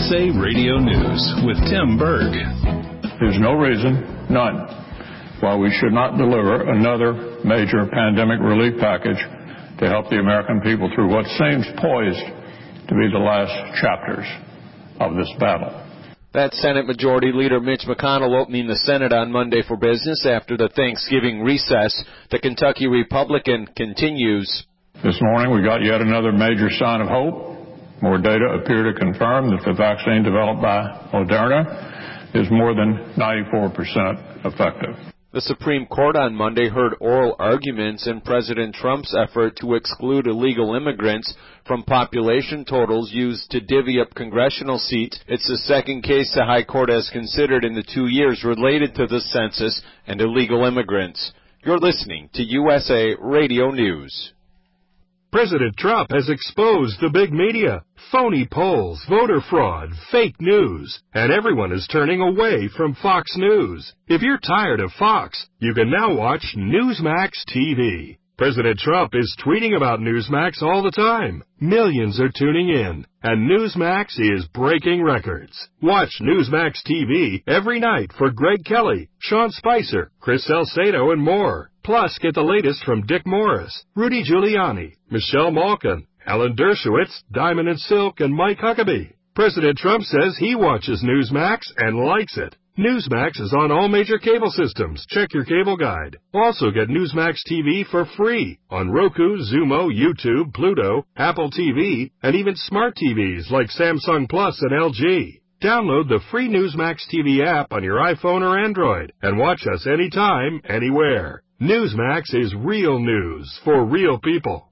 USA Radio News with Tim Berg. There's no reason, none, why we should not deliver another major pandemic relief package to help the American people through what seems poised to be the last chapters of this battle. That's Senate Majority Leader Mitch McConnell opening the Senate on Monday for business after the Thanksgiving recess. The Kentucky Republican continues. This morning we got yet another major sign of hope. More data appear to confirm that the vaccine developed by Moderna is more than 94% effective. The Supreme Court on Monday heard oral arguments in President Trump's effort to exclude illegal immigrants from population totals used to divvy up congressional seats. It's the second case the High Court has considered in the 2 years related to the census and illegal immigrants. You're listening to USA Radio News. President Trump has exposed the big media, phony polls, voter fraud, fake news, and everyone is turning away from Fox News. If you're tired of Fox, you can now watch Newsmax TV. President Trump is tweeting about Newsmax all the time. Millions are tuning in, and Newsmax is breaking records. Watch Newsmax TV every night for Greg Kelly, Sean Spicer, Chris Salcedo, and more. Plus, get the latest from Dick Morris, Rudy Giuliani, Michelle Malkin, Alan Dershowitz, Diamond and Silk, and Mike Huckabee. President Trump says he watches Newsmax and likes it. Newsmax is on all major cable systems. Check your cable guide. Also get Newsmax TV for free on Roku, Xumo, YouTube, Pluto, Apple TV, and even smart TVs like Samsung Plus and LG. Download the free Newsmax TV app on your iPhone or Android and watch us anytime, anywhere. Newsmax is real news for real people.